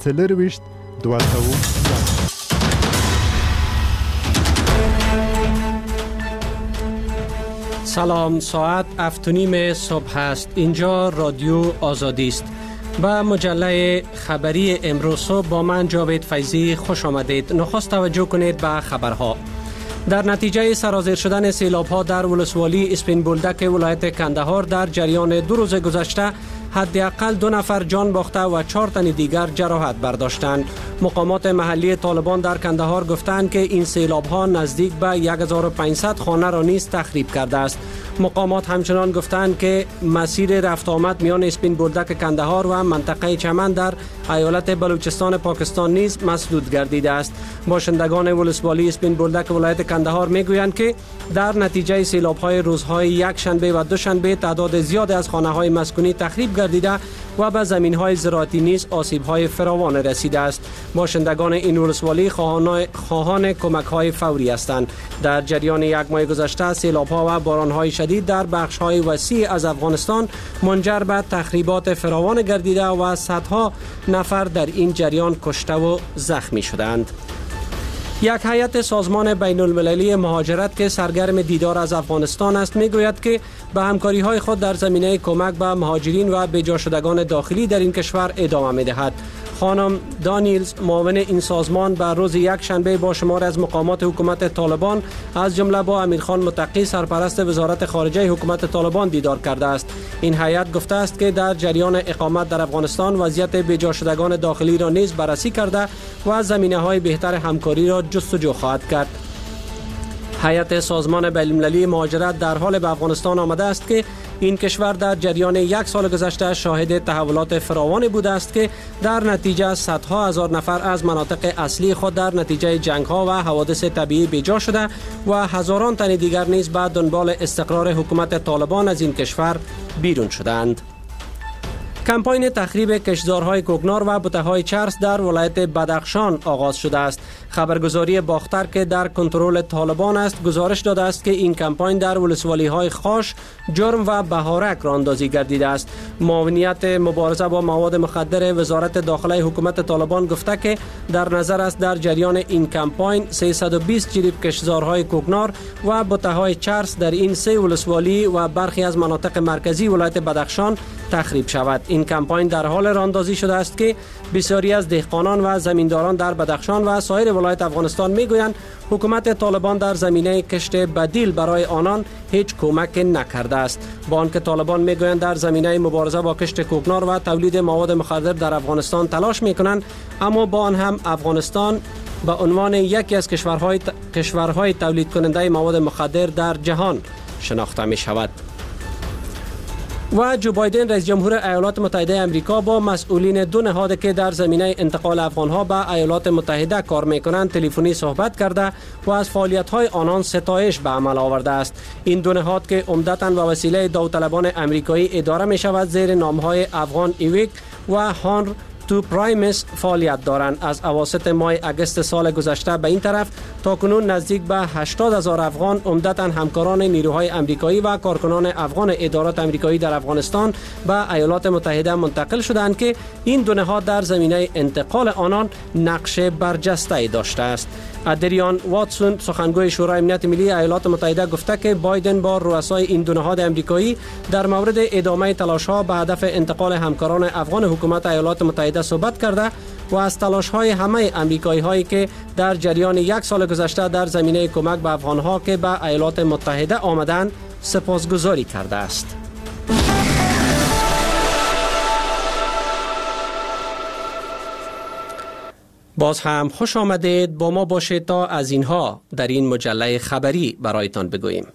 40 22. سلام، ساعت 7:30 صبح است. اینجا رادیو آزادی است. با مجله خبری امروز صبح با من جاوید فیضی خوش آمدید. نخست توجه کنید به خبرها. در نتیجه سرازیر شدن سیلاب‌ها در ولسوالی اسپین بولدک ولایت کندهار در جریان 2 روز گذشته حداقل 2 نفر جان باخته و 4 تن دیگر جراحت برداشتند. مقامات محلی طالبان در کندهار گفتند که این سیلاب‌ها نزدیک به 1500 خانه را نیز تخریب کرده است. مقامات همچنان گفتند که مسیر رفت آمد میان اسپین بولدک کندهار و منطقه چمن در ایالت بلوچستان پاکستان نیز مسدود گردیده است. باشندگان ولسوالی اسپین بولدک ولایت کندهار میگویند که در نتیجه سیلاب‌های روزهای یک شنبه و دوشنبه تعداد زیادی از خانه‌های مسکونی تخریب گردیده و به زمین‌های زراعتی نیز آسیب‌های فراوان رسیده است. باشندگان این ولسوالی خواهان کمک‌های فوری هستند. در جریان یک ماه گذشته سیلاب‌ها و باران‌های شدید در بخش‌های وسیع از افغانستان منجر به تخریبات فراوان گردیده و صدها نفر در این جریان کشته و زخمی شدند. یک هیئت سازمان بین المللی مهاجرت که سرگرم دیدار از افغانستان است میگوید که به همکاری‌های خود در زمینه کمک به مهاجرین و بجا شدگان داخلی در این کشور ادامه می‌دهد. خانم دانیلز معاون این سازمان به روز یک شنبه با شمار از مقامات حکومت طالبان از جمله با امیرخان متقی سرپرست وزارت خارجه حکومت طالبان دیدار کرده است. این هیئت گفته است که در جریان اقامت در افغانستان وضعیت بجا شدگان داخلی را نیز بررسی کرده و زمینه‌های بهتر همکاری را جستجو خواهد کرد. هیئت سازمان بین المللی مهاجرت در حال به افغانستان آمده است که این کشور در جریان 1 سال گذشته شاهد تحولات فراوانی بوده است که در نتیجه صدها هزار نفر از مناطق اصلی خود در نتیجه جنگ‌ها و حوادث طبیعی بیجا شده و هزاران تن دیگر نیز به دنبال استقرار حکومت طالبان از این کشور بیرون شدند. کمپاین تخریب کشتزارهای کوکنار و بته‌های چرس در ولایت بدخشان آغاز شده است. خبرگزاری باختر که در کنترل طالبان است گزارش داده است که این کمپاین در ولسوالی‌های خاش، جرم و بهارک راندازی گردیده است. معاونیت مبارزه با مواد مخدر وزارت داخله حکومت طالبان گفته که در نظر است در جریان این کمپاین 320 جریب کشتزارهای کوکنار و بته‌های چرس در این 3 ولسوالی و برخی از مناطق مرکزی ولایت بدخشان تخریب شود. این کمپاین در حال راندازی شده است که بسیاری از دهقانان و زمینداران در بدخشان و سایر ولایت افغانستان میگویند حکومت طالبان در زمینه کشت بدیل برای آنان هیچ کمک نکرده است. با آنکه طالبان میگویند در زمینه مبارزه با کشت کوکنار و تولید مواد مخدر در افغانستان تلاش میکنند، اما با آن هم افغانستان به عنوان یکی از کشورهای تولید کننده مواد مخدر در جهان شناخته می شود. و جو بایدن رئیس جمهور ایالات متحده آمریکا با مسئولین 2 نهاد که در زمینه انتقال افغانها به ایالات متحده کار میکنند تلفنی صحبت کرده و از فعالیت‌های آنان ستایش به عمل آورده است. این 2 نهاد که عمدتاً به وسیله داوطلبان آمریکایی اداره می شود زیر نام‌های افغان ایویک و هانر تو پرایمس فعالیت دارند. از اواسط ماه اگست سال گذشته به این طرف تاکنون نزدیک به 80,000 افغان عمدتاً همکاران نیروهای آمریکایی و کارکنان افغان ادارات آمریکایی در افغانستان به ایالات متحده منتقل شدند که این 2 نهاد در زمینه انتقال آنان نقش برجسته داشته است. ادریان واتسون سخنگوی شورای امنیت ملی ایالات متحده گفته که بایدن با رؤسای این 2 نهاد آمریکایی در مورد ادامه تلاش‌ها به هدف انتقال همکاران افغان حکومت ایالات متحده صحبت کرده و از تلاش‌های همه آمریکایی‌هایی که در جریان 1 سال گذشته در زمینه کمک به افغان‌ها که به ایالات متحده آمدند سپاسگزاری کرده است. باز هم خوش آمدید. با ما باشید تا از اینها در این مجله خبری برایتان بگوییم.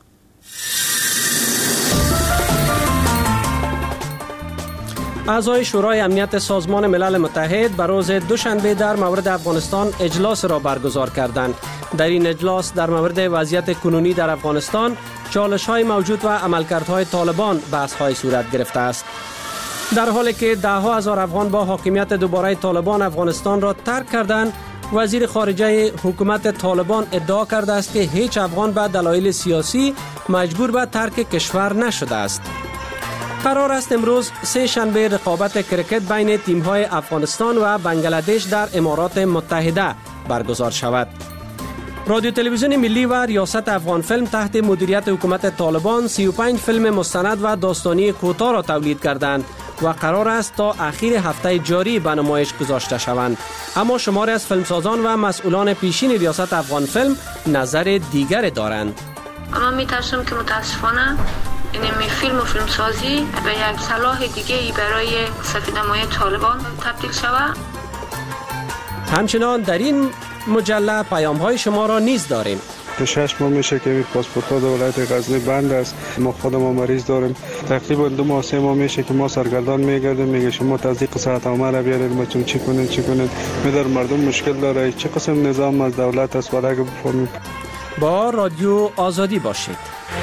اعضای شورای امنیت سازمان ملل متحد به روز دوشنبه در مورد افغانستان اجلاس را برگزار کردند. در این اجلاس در مورد وضعیت کنونی در افغانستان، چالش‌های موجود و عملکردهای طالبان بحث‌های صورت گرفته است. در حالی که 10,000 افغان با حاکمیت دوباره طالبان افغانستان را ترک کردند، وزیر خارجه حکومت طالبان ادعا کرده است که هیچ افغان به دلایل سیاسی مجبور به ترک کشور نشده است. قرار است امروز سه شنبه رقابت کرکت بین تیم‌های افغانستان و بنگلادش در امارات متحده برگزار شود. رادیو تلویزیون ملی و ریاست افغان فیلم تحت مدیریت حکومت طالبان 35 فیلم مستند و داستانی کوتاه را تولید کردند و قرار است تا اخیر هفته جاری به نمایش گذاشته شوند. اما شماری از فیلمسازان و مسئولان پیشین ریاست افغان فیلم نظر دیگر دارند. اما می‌ترسم که متاسفانه این فیلم و فیلمسازی به یک سلاح دیگه برای سفیدنمایی طالبان تبدیل شود. همچنان در این مجله پیام‌های شما را نیز داریم. 6 ماه میشه که پاسپورت ها دولت غزنی بند است. ما خودم مریض داریم. تقریبا 2 ماه 3 ماه میشه که ما سرگردان میگردیم، میگه شما تصدیق صحت عامه را بیارید، ما چی کنید. میدار مردم مشکل داره. چه قسم نظام از دولت است ولی اگه بفهمیم. با رادیو آزادی باشید.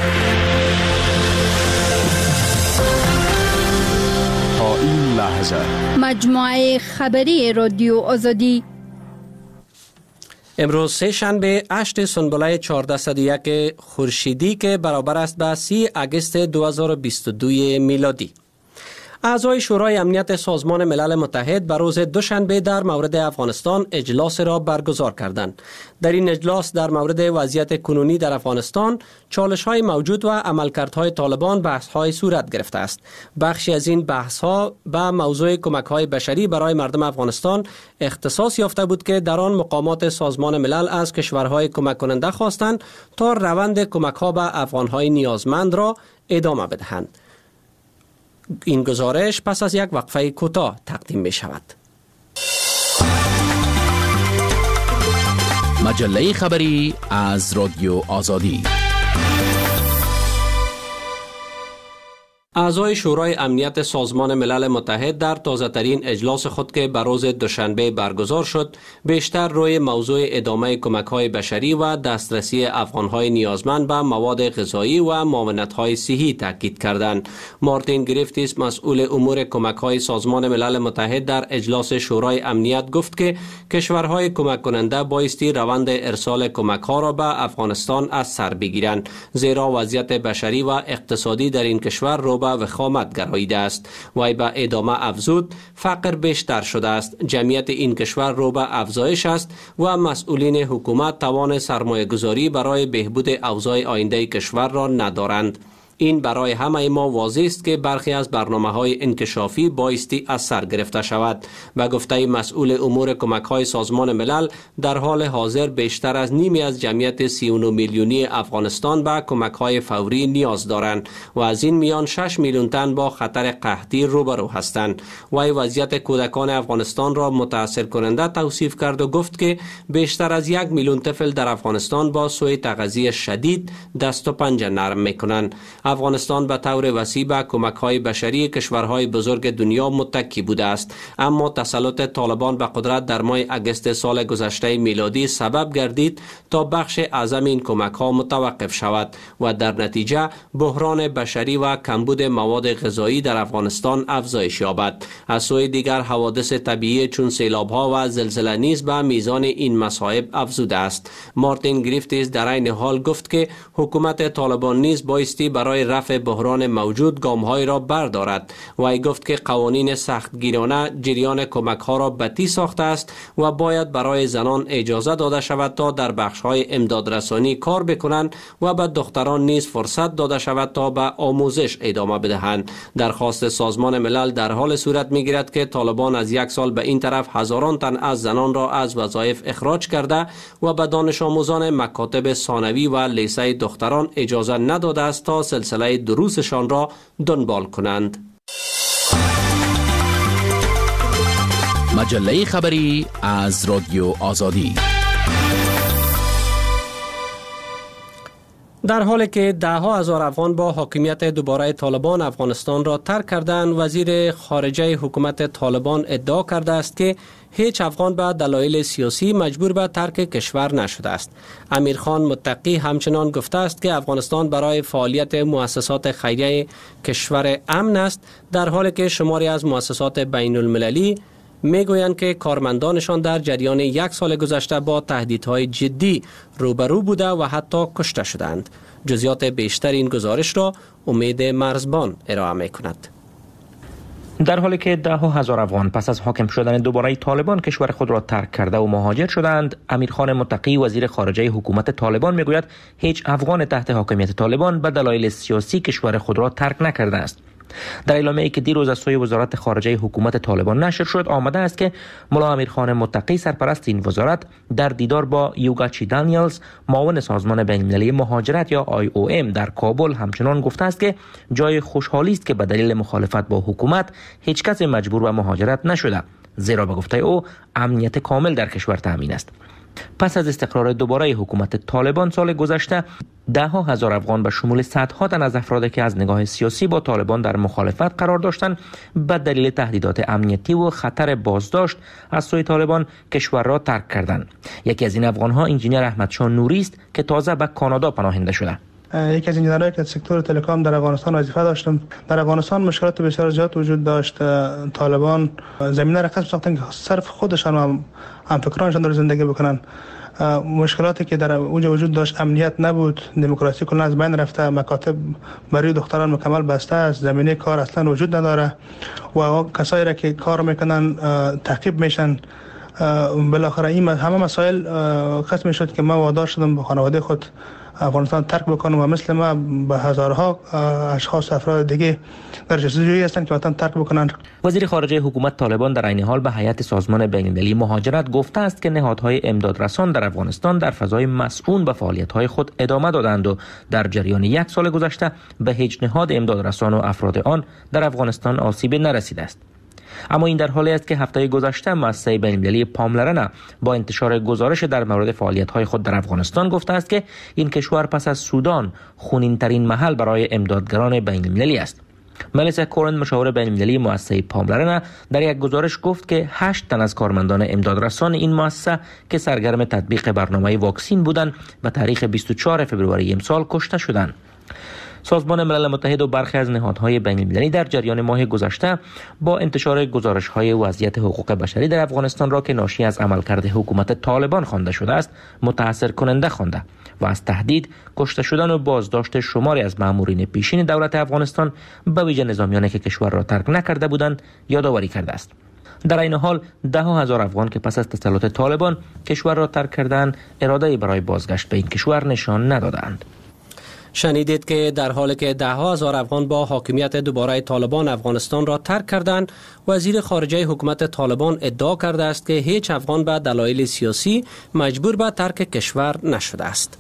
تا این لحظه مجموعه خبری رادیو آزادی امروز سه شنبه 8 سنبله 1401 خورشیدی که برابر است به 30 اگست 2022 میلادی. اعضای شورای امنیت سازمان ملل متحد بر روز دوشنبه در مورد افغانستان اجلاس را برگزار کردند. در این اجلاس در مورد وضعیت کنونی در افغانستان، چالش‌های موجود و عملکردهای طالبان بحث‌های صورت گرفته است. بخشی از این بحث‌ها به موضوع کمک‌های بشری برای مردم افغانستان اختصاص یافته بود که در آن مقامات سازمان ملل از کشورهای کمک کننده خواستند تا روند کمک‌ها به افغان‌های نیازمند را ادامه بدهند. این گزارش پس از یک وقفه کوتاه تقدیم می شود. مجله خبری از رادیو آزادی. اعضای شورای امنیت سازمان ملل متحد در تازه‌ترین اجلاس خود که بر روز دوشنبه برگزار شد، بیشتر روی موضوع ادامه کمک‌های بشری و دسترسی افغان‌های نیازمند به مواد غذایی و معاونت‌های صحی تاکید کردند. مارتین گریفتیس، مسئول امور کمک‌های سازمان ملل متحد در اجلاس شورای امنیت گفت که کشورهای کمک کننده بایستی روند ارسال کمک‌ها را به افغانستان از سر بگیرند، زیرا وضعیت بشری و اقتصادی در این کشور رو به وخامت گراییده است. وی به ادامه افزود فقر بیشتر شده است، جمعیت این کشور رو به افزایش است و مسئولین حکومت توان سرمایه گذاری برای بهبود اوضاع آینده کشور را ندارند. این برای همه ما واضح است که برخی از برنامه‌های انکشافی بایستی از سر گرفته شود. به گفته مسئول امور کمک‌های سازمان ملل، در حال حاضر بیشتر از نیمی از جمعیت 39 میلیونی افغانستان به کمک‌های فوری نیاز دارند و از این میان 6 میلیون تن با خطر قحطی روبرو هستند. وی وضعیت کودکان افغانستان را متاثر کننده توصیف کرد و گفت که بیشتر از 1 میلیون طفل در افغانستان با سوء تغذیه شدید دست و پنجه نرم می‌کنند. افغانستان به طور وسیع به کمک‌های بشری کشورهای بزرگ دنیا متکی بوده است، اما تسلط طالبان به قدرت در ماه اگست سال گذشته میلادی سبب گردید تا بخش اعظم این کمک‌ها متوقف شود و در نتیجه بحران بشری و کمبود مواد غذایی در افغانستان افزایش یابد. از سوی دیگر حوادث طبیعی چون سیلاب‌ها و زلزله نیز به میزان این مصائب افزوده است. مارتین گریفتیس در این حال گفت که حکومت طالبان نیز بایستی برای رفع بحران موجود گام‌های را بردارد. وی گفت که قوانین سختگیرانه جریان کمک‌ها را بطیء ساخته است و باید برای زنان اجازه داده شود تا در بخش‌های امدادرسانی کار بکنند و به دختران نیز فرصت داده شود تا به آموزش ادامه بدهند. درخواست سازمان ملل در حال صورت می‌گیرد که طالبان از یک سال به این طرف هزاران تن از زنان را از وظایف اخراج کرده و به دانش آموزان مکاتب ثانوی و لیسه دختران اجازه نداده است تا سلسله دروسشان را دنبال کنند. مجله خبری از رادیو آزادی. در حالی که ده‌ها هزار افغان با حاکمیت دوباره طالبان افغانستان را ترک کردند، وزیر خارجه حکومت طالبان ادعا کرده است که هیچ افغان به دلایل سیاسی مجبور به ترک کشور نشده است. امیرخان متقی همچنان گفته است که افغانستان برای فعالیت مؤسسات خیریه کشور امن است، در حالی که شماری از مؤسسات بین المللی میگویند که کارمندانشان در جریان 1 سال گذشته با تهدیدهای جدی روبرو بوده و حتی کشته شدند. جزئیات بیشتر این گزارش را امید مرزبان ارائه می‌کند. در حالی که ده هزار افغان پس از حاکم شدن دوباره طالبان کشور خود را ترک کرده و مهاجر شدند، امیرخان متقی وزیر خارجه حکومت طالبان میگوید هیچ افغان تحت حاکمیت طالبان به دلایل سیاسی کشور خود را ترک نکرده است. در اعلامیه‌ای که دیروز از سوی وزارت خارجه حکومت طالبان نشر شد آمده است که ملا امیرخان متقی سرپرست این وزارت در دیدار با یوگاچی دانیلز معاون سازمان بین‌المللی مهاجرت یا IOM در کابل همچنان گفته است که جای خوشحالی است که به دلیل مخالفت با حکومت هیچ کس مجبور به مهاجرت نشده، زیرا به گفته او امنیت کامل در کشور تامین است. پس از استقرار دوباره حکومت طالبان سال گذشته، ده هزار افغان به شمول صدها تن از افرادی که از نگاه سیاسی با طالبان در مخالفت قرار داشتند به دلیل تهدیدات امنیتی و خطر بازداشت از سوی طالبان کشور را ترک کردند. یکی از این افغان‌ها انجینیر احمدشاه نوری است که تازه به کانادا پناهنده شده. یکی از انجینرایی که از سکتور تلکام در افغانستان وظیفه داشتم. در افغانستان مشکلات بسیار زیاد وجود داشت. طالبان زمینه را کسب ساختن که صرف خودشان و همفکرانشان در زندگی بکنن. مشکلاتی که در اونجا وجود داشت، امنیت نبود، دموکراسی کلا از بین رفته، مکاتب برای دختران مکمل بسته است، زمینه کار اصلا وجود نداره و کسایی را که کار میکنن تعقیب میشن. بالاخره این همه مسائل ختم شد که من وادار شدم به خانواده خود افغانستان ترک بکنم و مثل ما به هزارها اشخاص افراد دیگه در جستجوی هستند که وطن ترک بکنند. وزیر خارجه حکومت طالبان در عین حال به هیئت سازمان بین‌المللی مهاجرت گفته است که نهادهای امدادرسان در افغانستان در فضای مسئول به فعالیت‌های خود ادامه دادند و در جریان یک سال گذشته به هیچ نهاد امدادرسان و افراد آن در افغانستان آسیبی نرسیده است. اما این در حالی است که هفته گذشته مؤسسه بین‌المللی پاملرنه با انتشار گزارش در مورد فعالیت‌های خود در افغانستان گفته است که این کشور پس از سودان خونین‌ترین محل برای امدادگران بین‌المللی است. ملیسا کورن مشاور بین‌المللی مؤسسه پاملرنه در یک گزارش گفت که 8 تن از کارمندان امدادرسان این مؤسسه که سرگرم تطبیق برنامه واکسین بودند به تاریخ 24 فوریه امسال کشته شدند. سازمان ملل متحد و برخی از نهادهای بین‌المللی در جریان ماه گذشته با انتشار گزارش‌های وضعیت حقوق بشری در افغانستان را که ناشی از عملکرد حکومت طالبان خوانده شده است متأثر کننده خوانده و از تهدید، کشته شدن و بازداشت شماری از مامورین پیشین دولت افغانستان به ویژه نظامیانی که کشور را ترک نکرده بودند یادآوری کرده است. در این حال ده هزار افغان که پس از تسلط طالبان کشور را ترک کردند اراده‌ای برای بازگشت به این کشور نشان ندادند. شنیدید که در حالی که ده هزار افغان با حاکمیت دوباره طالبان افغانستان را ترک کردند، وزیر خارجه حکومت طالبان ادعا کرده است که هیچ افغان به دلایل سیاسی مجبور به ترک کشور نشده است.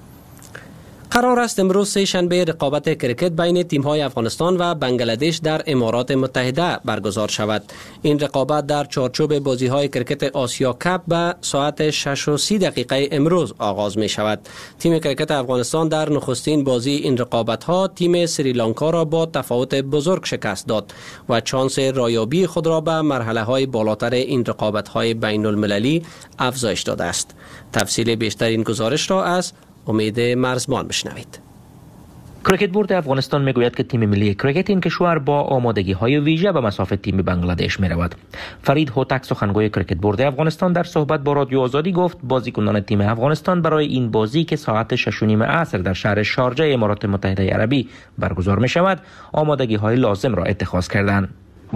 قرار است امروز سه شنبه رقابت کرکت بین تیم‌های افغانستان و بنگلادش در امارات متحده برگزار شود. این رقابت در چارچوب بازی‌های کرکت آسیا کاپ به ساعت 6:30 امروز آغاز می شود. تیم کرکت افغانستان در نخستین بازی این رقابت‌ها تیم سریلانکا را با تفاوت بزرگ شکست داد و چانس رایابی خود را به مرحله‌های بالاتر این رقابت‌های بین‌المللی افزایش داده است. تفصیل بیشتر این گزارش را از امید مرزبان بشنوید. کرکت بورد افغانستان میگوید که تیم ملی کرکت این کشور با آمادگی‌های ویژه به مساف تیم بنگلادش می‌رود. فرید هوتک سخنگوی کرکت بورد افغانستان در صحبت با رادیو آزادی گفت بازیکنان تیم افغانستان برای این بازی که ساعت 6:30 عصر در شهر شارجه امارات متحده عربی برگزار می‌شود، آمادگی‌های لازم را اتخاذ کردند.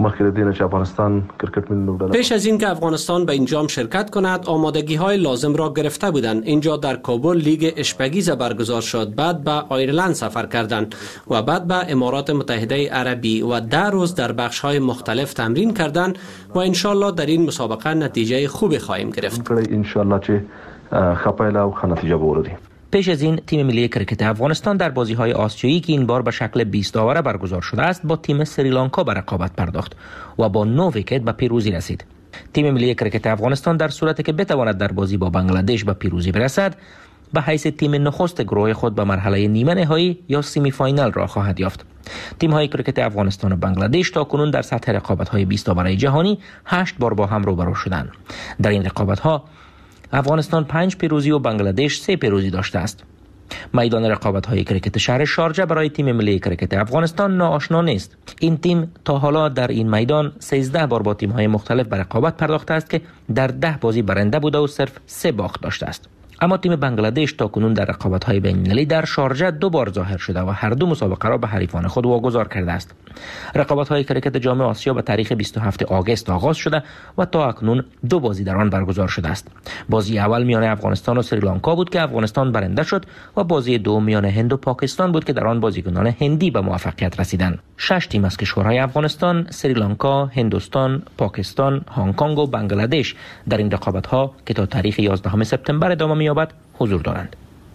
پیش از این که افغانستان به اینجام شرکت کند آمادگی‌های لازم را گرفته بودند. اینجا در کابل لیگ اشپگیز برگزار شد، بعد به آیرلند سفر کردند و بعد به امارات متحده عربی و 10 روز در بخش‌های مختلف تمرین کردند و انشالله در این مسابقه نتیجه خوبی خواهیم گرفت. انشالله چه خپایله او نتیجه بوردی. پیش از این تیم ملی کرکت افغانستان در بازی‌های آسیایی که این بار به شکل 20 داوره برگزار شده است با تیم سریلانکا به رقابت پرداخت و با 9 ویکت به پیروزی رسید. تیم ملی کرکت افغانستان در صورتی که بتواند در بازی با بنگلادش به پیروزی برسد به حیث تیم نخست گروه خود به مرحله نیمه نهایی یا سمی فاینال را خواهد یافت. تیم‌های کرکت افغانستان و بنگلادش تاکنون در سطح رقابت‌های 20 داوره جهانی 8 بار با هم روبرو شدند. در این رقابت‌ها افغانستان 5 پیروزی و بنگلادش 3 پیروزی داشته است. میدان رقابت‌های کرکت شهر شارجه برای تیم ملی کرکت افغانستان ناآشنا نیست. این تیم تا حالا در این میدان 13 بار با تیم‌های مختلف به رقابت پرداخته است که در 10 بازی برنده بوده و صرف 3 باخت داشته است. اما تیم بنگلادش تاکنون در رقابت‌های بین‌المللی در شارجه 2 بار ظاهر شده و هر دو مسابقه را به حریفان خود واگذار کرده است. رقابت‌های کرکت جام آسیا به تاریخ 27 آگوست آغاز شده و تا اکنون 2 بازی در آن برگزار شده است. بازی اول میان افغانستان و سریلانکا بود که افغانستان برنده شد و بازی دوم میان هند و پاکستان بود که در آن بازیکنان هندی به موفقیت رسیدند. 6 تیم از کشورهای افغانستان، سریلانکا، هندوستان، پاکستان، هنگ کنگ و بنگلادش در این رقابت‌ها که تا تاریخ 11 سپتامبر ادامه می‌یابد حضور دارند.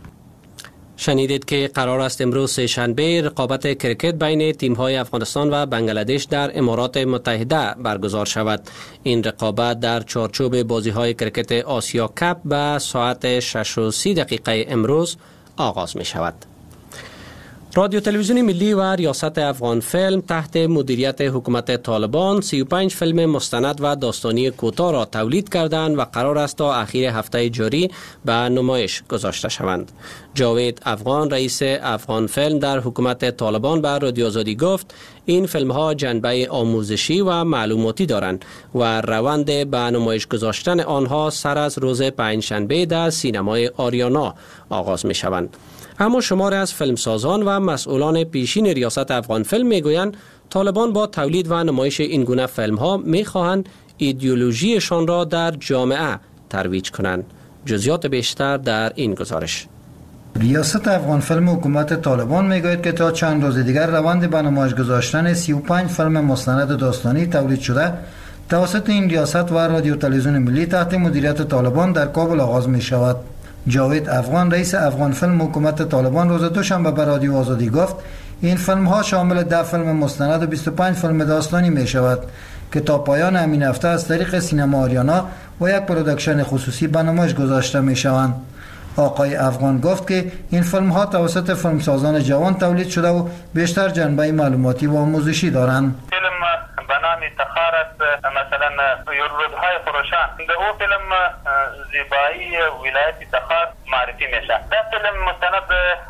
شنیدید که قرار است امروز سه‌شنبه رقابت کرکت بین تیم‌های افغانستان و بنگلادش در امارات متحده برگزار شود. این رقابت در چارچوب بازی‌های کرکت آسیا کپ به ساعت 6:30 امروز آغاز می‌شود. رادیو تلویزیون ملی و ریاست افغان فیلم تحت مدیریت حکومت طالبان 35 فیلم مستند و داستانی کوتاه را تولید کردند و قرار است تا اخیر هفته جاری به نمایش گذاشته شوند. جاوید افغان رئیس افغان فیلم در حکومت طالبان به رادیو آزادی گفت این فیلم ها جنبه آموزشی و معلوماتی دارند و روند به نمایش گذاشتن آنها سر از روز پنجشنبه در سینمای آریانا آغاز می شوند. اما شماری از فیلمسازان و مسئولان پیشین ریاست افغان فیلم میگویند طالبان با تولید و نمایش این گونه فیلم ها میخواهند ایدئولوژیشان را در جامعه ترویج کنند. جزئیات بیشتر در این گزارش. ریاست افغان فیلم حکومت طالبان میگوید که تا چند روز دیگر روند به نمایش گذاشتن 35 فیلم مستند داستانی تولید شده توسط این ریاست و رادیو تلویزیون ملی تحت مدیریت طالبان در کابل آغاز می شود. جاوید افغان رئیس افغان فیلم حکومت طالبان روز دوشنبه به رادیو آزادی گفت این فیلم ها شامل 10 فیلم مستند و 25 فیلم داستانی می شود که تا پایان همین هفته از طریق سینما آریانا و یک پروداکشن خصوصی به نمایش گذاشته می شوند. آقای افغان گفت که این فیلم ها توسط فیلمسازان جوان تولید شده و بیشتر جنبه معلوماتی و آموزشی دارند. به نام تخار است، مثلا رودهای خروشان در او فیلم زیبایی ولایت تخار معرفی میشه. در فیلم مستند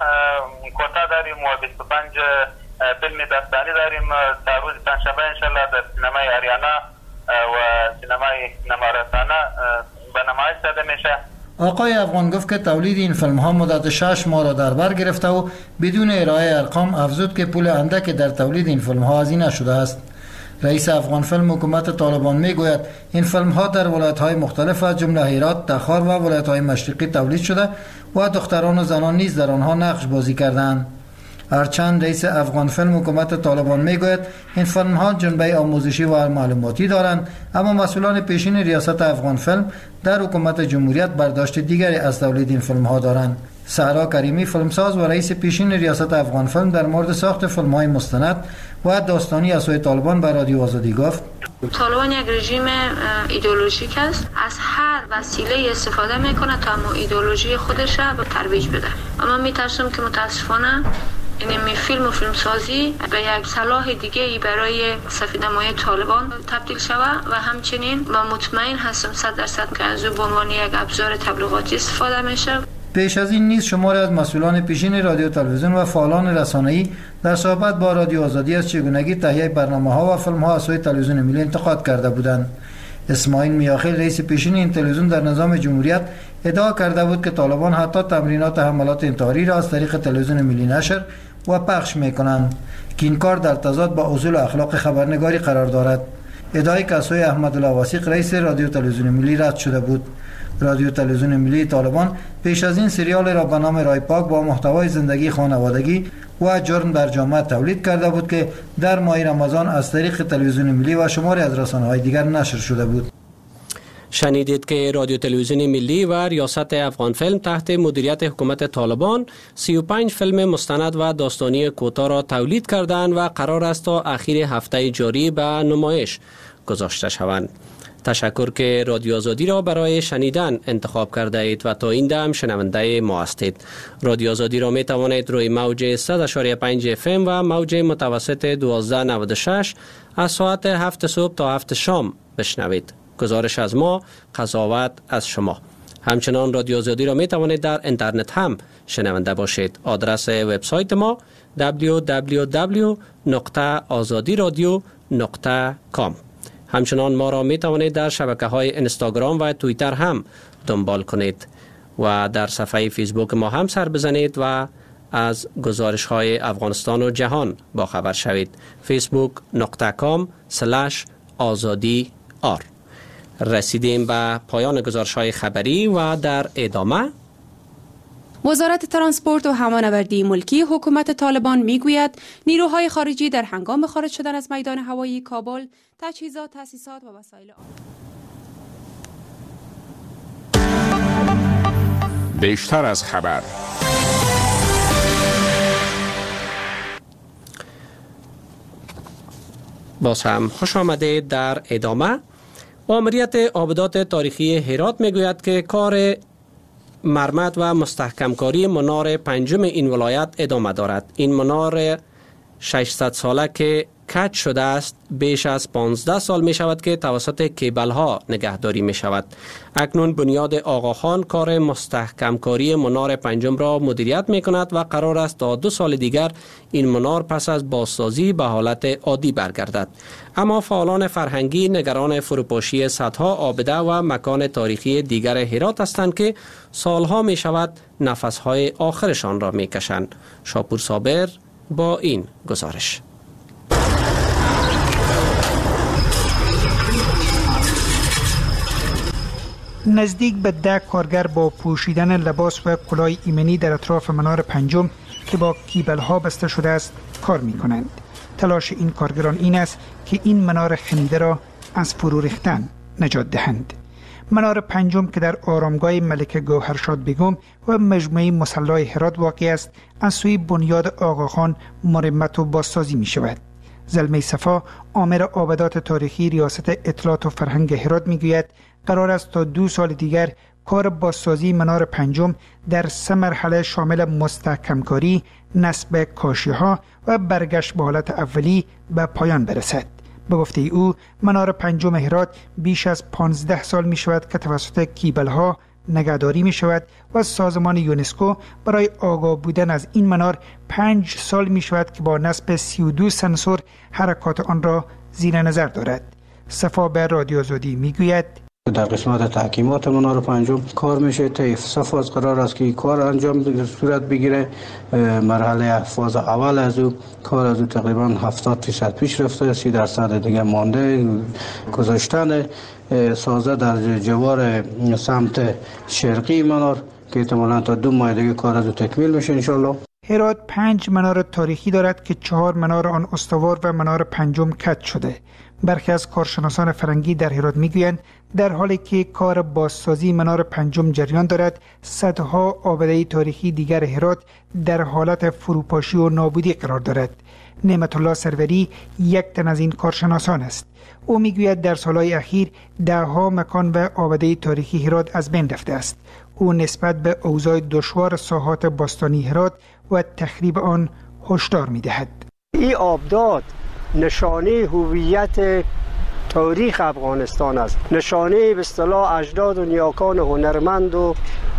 کوتاه داریم و 25 فیلم داستانی داریم. تا روز پنجشنبه انشالله در سینمای آریانا و سینمای نمارسانه به نمایش داده میشه. آقای افغان گفت که تولید این فیلم ها مدت 6 ماه را در بر گرفته و بدون ارائه ارقام افزود که پول اندک در تولید این فیلم ها هزینه شده است. رئیس افغان فیلم حکومت طالبان میگوید این فیلم ها در ولایت های مختلف از جمله هرات، تخار و ولایت های مشرقی تولید شده و دختران و زنان نیز در آنها نقش بازی کردند. هرچند رئیس افغان فیلم حکومت طالبان میگوید این فیلم ها جنبه آموزشی و معلوماتی دارند، اما مسئولان پیشین ریاست افغان فیلم در حکومت جمهوریت برداشت دیگری از تولید این فیلم ها دارند. سهرا کریمی فیلمساز و رئیس پیشین ریاست افغان فیلم در مورد ساخت فیلم های مستند و داستانی از سوی طالبان به رادیو آزادی گفت طالبان یک رژیم ایدئولوژیک است، از هر وسیله استفاده میکنه تا مو ایدئولوژی خودش را به ترویج بده. اما میترسم که متاسفانه این فیلم و فیلمسازی به یک سلاح دیگه ای برای سفیدمای طالبان تبدیل شود و همچنین و مطمئن هستم 100% که از او به عنوان یک ابزار تبلیغاتی استفاده میشه. پیش از این نیز شماری از مسئولان پیشین رادیو تلویزیون و فعالان رسانه‌ای در صحبت با رادیو آزادی از چگونگی تهیه برنامه‌ها و فیلم‌ها از سوی تلویزیون ملی انتقاد کرده بودند. اسماعیل میاخیل رئیس پیشین این تلویزیون در نظام جمهوریت ادعا کرده بود که طالبان حتی تمرینات حملات انتحاری را از طریق تلویزیون ملی نشر و پخش می‌کنند که این کار در تضاد با اصول اخلاق خبرنگاری قرار دارد. ادعای که از سوی احمدالله واسیق رئیس رادیو تلویزیون ملی رد شده بود. رادیو تلویزیون ملی طالبان پیش از این سریال را به نام رای پاک با محتوای زندگی خانوادگی و جرم در جامعه تولید کرده بود که در ماه رمضان از طریق تلویزیون ملی و شماری از رسانه‌های دیگر نشر شده بود. شنیدید که رادیو تلویزیون ملی و ریاست افغان فیلم تحت مدیریت حکومت طالبان 35 فیلم مستند و داستانی کوتاه را تولید کردند و قرار است تا اخیر هفته جاری به نمایش گذاشته شوند. تشکر که رادیو آزادی را برای شنیدن انتخاب کرده اید و تا این دم شنونده ما هستید. رادیو آزادی را می توانید روی موج 100.5 FM و موج متوسط 1296 از ساعت 7 صبح تا 7 شام بشنوید. گزارش از ما، قضاوت از شما. همچنان رادیو آزادی را می توانید در اینترنت هم شنونده باشید. آدرس وبسایت ما www.azadiradio.com. همچنان ما را می توانید در شبکه‌های اینستاگرام و توییتر هم دنبال کنید. و در صفحه فیسبوک ما هم سر بزنید و از گزارش های افغانستان و جهان با خبر شوید. facebook.com/azadi.r. رسیدیم به پایان گزارش های خبری و در ادامه وزارت ترانسپورت و هوانوردی ملکی حکومت طالبان میگوید نیروهای خارجی در هنگام خارج شدن از میدان هوایی کابل تجهیزات، تاسیسات و وسایل بیشتر از خبر. باز هم خوش آمده. در ادامه ماموریت آبادات تاریخی هرات میگوید که کار مرمت و مستحکم کاری منار پنجم این ولایت ادامه دارد. این منار 600 ساله که کج شده است بیش از 15 سال می شود که توسط کیبل ها نگهداری می شود. اکنون بنیاد آقاخان کار مستحکم کاری منار پنجم را مدیریت می کند و قرار است تا 2 سال دیگر این منار پس از بازسازی به حالت عادی برگردد. اما فعالان فرهنگی نگران فروپاشی صدها آبده و مکان تاریخی دیگر هرات هستند که سالها می شود نفسهای آخرشان را می کشند. شاپور صابر با این گزارش. نزدیک به 10 کارگر با پوشیدن لباس و کلاه ایمنی در اطراف منار پنجم که با کیبل ها بسته شده است کار می کنند. تلاش این کارگران این است که این منار خمیده را از فرو ریختن نجات دهند. منار پنجم که در آرامگاه ملکه گوهرشاد بیگم و مجموعه مصلی هرات واقع است، از سوی بنیاد آقاخان مرمت و بازسازی می شود. زلمه صفا، آمر آبادات تاریخی ریاست اطلاعات و فرهنگ هرات میگوید قرار است تا 2 سال دیگر کار بازسازی منار پنجم در 3 مرحله شامل مستحکم کاری، نصب کاشی ها و برگشت به حالت اولی به پایان برسد. به گفته او منار پنجم هرات بیش از 15 سال می شود که توسط کیبل ها نگهداری می شود و سازمان یونسکو برای آگاه بودن از این منار 5 سال می شود که با نصب 32 سنسور حرکات آن را زیر نظر دارد. صفا به رادیو آزادی می گوید در قسمت تحکیمات منار پنجم کار میشه. طی فاز قرار است که کار انجام صورت بگیره. مرحله فاز اول از او کار از او تقریبا 70% پیش رفته، 30% دیگه مانده. گذاشتن سازه در جوار سمت شرقی منار که احتمالاً تا 2 ماه دیگه کار از او تکمیل میشه ان شاء الله. هرات 5 منار تاریخی دارد که 4 منار آن استوار و منار پنجم کج شده. برخی از کارشناسان فرنگی در هرات میگویند در حالی که کار بازسازی منار پنجم جریان دارد، صدها آبده تاریخی دیگر هرات در حالت فروپاشی و نابودی قرار دارد. نعمت الله سروری یک تن از این کارشناسان است. او میگوید در سالهای اخیر 10 مکان و آبده تاریخی هرات از بین رفته است. او نسبت به اوضاع دشوار ساحات باستانی هرات و تخریب آن هشدار میدهد. این آبدات نشانه هویت تاریخ افغانستان است، نشانه به اصطلاح اجداد و نیاکان هنرمند و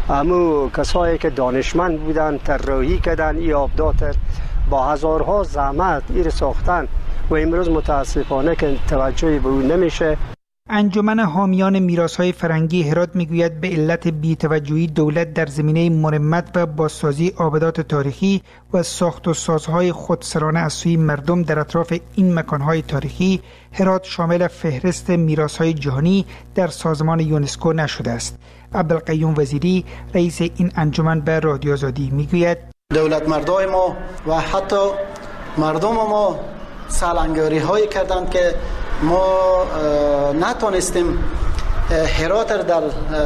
همو کسایی که دانشمند بودن طراحی کردن این آبدات با هزارها زحمت این ساختن و امروز متاسفانه که توجهی به اون نمیشه. انجمن حامیان میراث‌های فرهنگی هرات میگوید به علت بی‌توجهی دولت در زمینه مرمت و بازسازی آبادات تاریخی و ساخت و سازهای خودسرانه از سوی مردم در اطراف این مکانهای تاریخی، هرات شامل فهرست میراث‌های جهانی در سازمان یونسکو نشده است. عبدالقیوم وزیری رئیس این انجمن به رادیو آزادی میگوید دولت مردای ما و حتی مردم ما سالنگاری هایی کردند که ما نتونستیم هرات در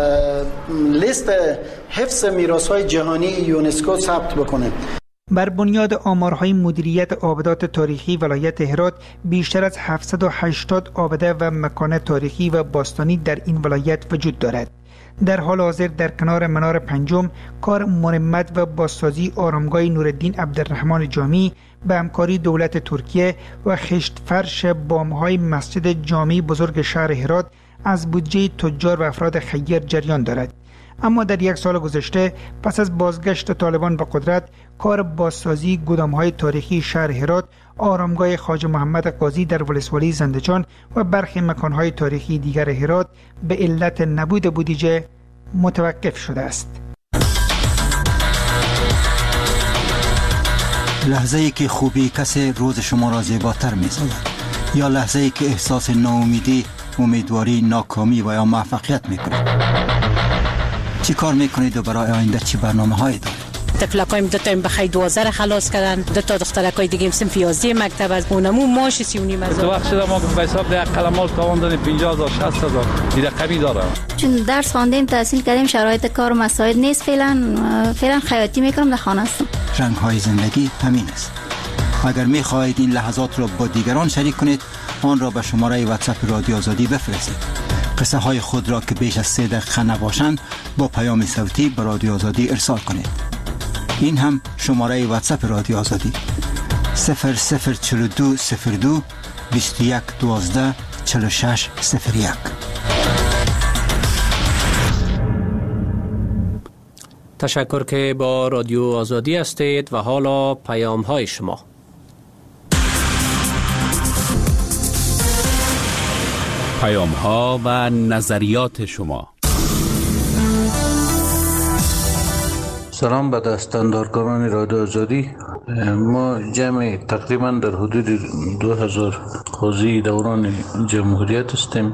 لیست حفظ میراث‌های جهانی یونسکو ثبت بکنیم. بر بنیاد آمارهای مدیریت آبادات تاریخی ولایت هرات بیشتر از 780 آبده و مکان تاریخی و باستانی در این ولایت وجود دارد. در حال حاضر در کنار منار پنجم کار مرمت و بازسازی آرامگاه نورالدین عبدالرحمن جامی به همکاری دولت ترکیه و خشت فرش بامهای مسجد جامع بزرگ شهر هرات از بودجه تجار و افراد خیر جریان دارد. اما در 1 سال گذشته پس از بازگشت طالبان به قدرت، کار بازسازی گودام‌های تاریخی شهر هرات، آرامگاه خواجه محمد قاضی در ولسوالی زندجان و برخی مکان‌های تاریخی دیگر هرات به علت نبود بودجه متوقف شده است. لحظه ای که خوبی کسی روز شما را زیباتر می سازد، یا لحظه ای که احساس ناامیدی، امیدواری، ناکامی و یا موفقیت می کنید. چی کار می کنید و برای آینده چی برنامه هایی دارید؟ تفلکایم دو تا بخیر 12 خلاص کردن، دو تا دخترکای دیگه صنف 11 مکتب از اونمو ماش 3.5 هزار. تو وقت شده ما به حساب ده قلمال تاوان دادیم 50000 60000 دیگه کمی داره. چون درس خواندیم تحصیل کردیم شرایط کار و مساعد نیست، فعلا خیاطی میکنم در خانه هستم. رنگ های زندگی همین است. اگر می خواهید این لحظات را با دیگران شریک کنید، آن را به شماره واتساپ رادیو آزادی بفرستید. قصه های خود را که بیش از 3 دقیقه نباشند با پیام صوتی به رادیو آزادی ارسال کنید. این هم شماره واتساپ رادیو آزادی 004202 2112 4601. تشکر که با رادیو آزادی هستید و حالا پیام های شما. پیام ها و نظریات شما. سلام به دستاندارکاران رادیو آزادی. ما جمع تقریبا در حدود 2000 قاضی دوران جمهوریت هستیم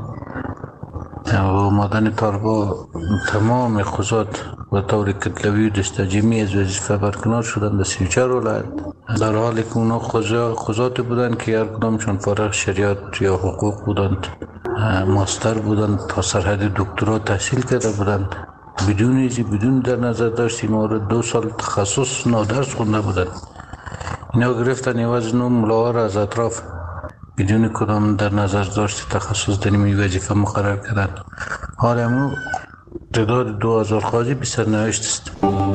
و مادن طالبا تمام قضات و طور کتلوی و دستجیمی از وظیفه برکنار شدن در 34 ولایت، در حالی که اونا قضات بودن که هر کدامشون فارغ شریعت یا حقوق بودند، ماستر بودند، تا سرحد دکترا تحصیل کرده بودند، بدون در نظر داشت اینا رو 2 سال تخصص نادرس خونده بودند. اینا گرفتن عوض نو ملاها را از اطراف بدون کدام در نظر داشت تخصص در این وظیفه مقرر کردن. حالا ما تعداد 2000 قاضی به سرنوشت است.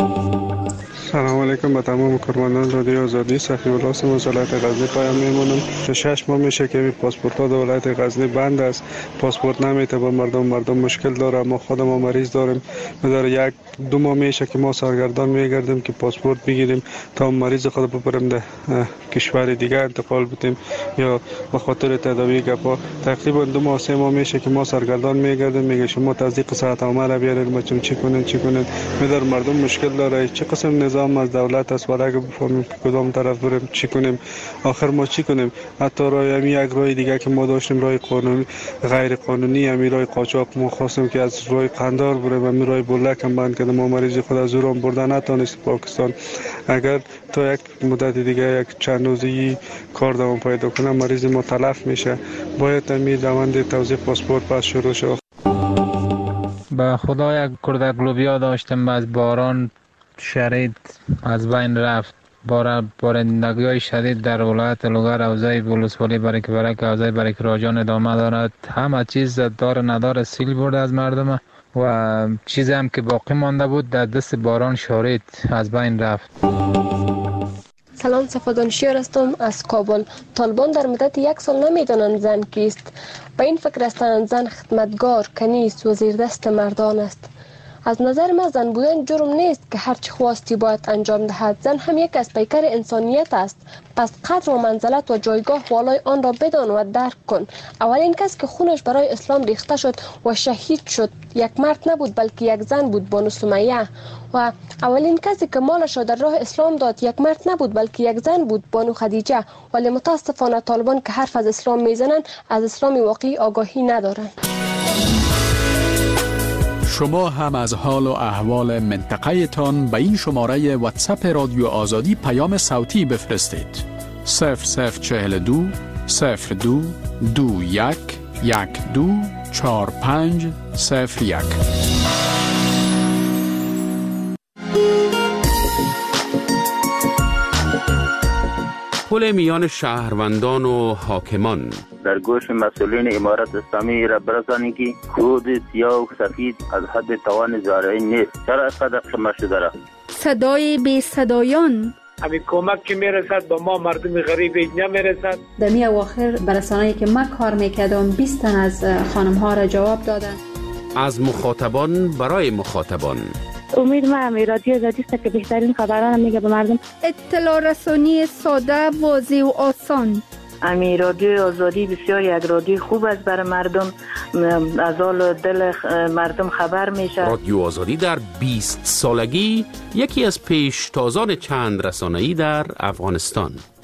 سلام علیکم به تمام کارمندان رادیو آزادی. صفی الله هستم از ولایت غزنی پیام میمونم. 6 ماه میشه که پاسپورت ها در ولایت غزنی بند است. پاسپورت نمیته با مردم مشکل داره. ما خودم مریض داریم. در 1-2 ماه میشه که ما سرگردان میگردیم که پاسپورت بگیریم تا مریض خود ببریم در کشور دیگه انتقال بدیم یا به خاطر تداوی گپا. تقریبا 2 ماه 3 ماه میشه که ما سرگردان میگردیم. میگه شما تصدیق صحت عامه را بیارید، ما چی کنین. در مردم مشکل داره. چه قسم نظام از دولت است و اگه بفهمیم کدام طرف بریم چی کنیم، آخر ما چی کنیم؟ حتی راه یک راه دیگه که ما داشتیم راه قانونی غیر قانونی، همین راه قاچاق، ما خواستیم که از راه قندار بریم، همین راه بلک هم بند کردیم. ما مریض خود از اون بردن نتونست پاکستان. اگر تا یک مدت دیگه یک چند روزی کار دوام پیدا کنه مریض ما تلف میشه. باید همین روند توزیع پاسپورت پس شروع شه. به خدا یک کردک لوبیا داشتم، از باران شدید از بین رفت. بارندگی های شدید در ولایت لوگر، اوضاع ولسوالی برای که اوضاع برای که راجان ادامه دارد. همه چیز دار ندار سیل برده از مردم و چیزی هم که باقی مانده بود در دست باران شارید از بین رفت. سلام، صفادانشیار هستم از کابل. طالبان در مدت 1 سال نمیدانند زن کیست. به این فکر هستند زن خدمتگار، کنیز و زیردست مردان است. از نظر من زن بودن جرم نیست که هر چی خواستی باید انجام دهد. زن هم یک از پیکر انسانیت است. پس قدر و منزلت و جایگاه والای آن را بدان و درک کن. اولین کس که خونش برای اسلام ریخته شد و شهید شد یک مرد نبود بلکه یک زن بود، بانو سمیه. و اولین کسی که مالش را در راه اسلام داد یک مرد نبود بلکه یک زن بود، بانو خدیجه. ولی متاسفانه طالبان که حرف از اسلام میزنند از اسلام واقعی آگاهی ندارند. شما هم از حال و احوال منطقه تان به این شماره واتساپ رادیو آزادی پیام صوتی بفرستید. 0042 02 21 12 4501. پل میان شهروندان و حاکمان. در گوش مسئولین امارت اسلامی را برسانید که کود سیاه و سفید از حد توان زارعین نیست. چرا اینقدر شما شده را؟ صدای بی صدایان. همین کمک که میرسد با ما مردم غریب نمیرسد. در می اواخر برسانه‌ای که من کار میکردم 20 تن از خانم ها را جواب دادن. از مخاطبان برای مخاطبان. امید ما رادیو آزادی است که بهترین خبران میگه به مردم. اطلاع رسانی ساده، واضح و آسان. امی رادیو آزادی بسیار یک رادیو خوب است برای مردم، از حال دل مردم خبر میشه. رادیو آزادی در 20 سالگی یکی از پیشتازان چند رسانه‌ای در افغانستان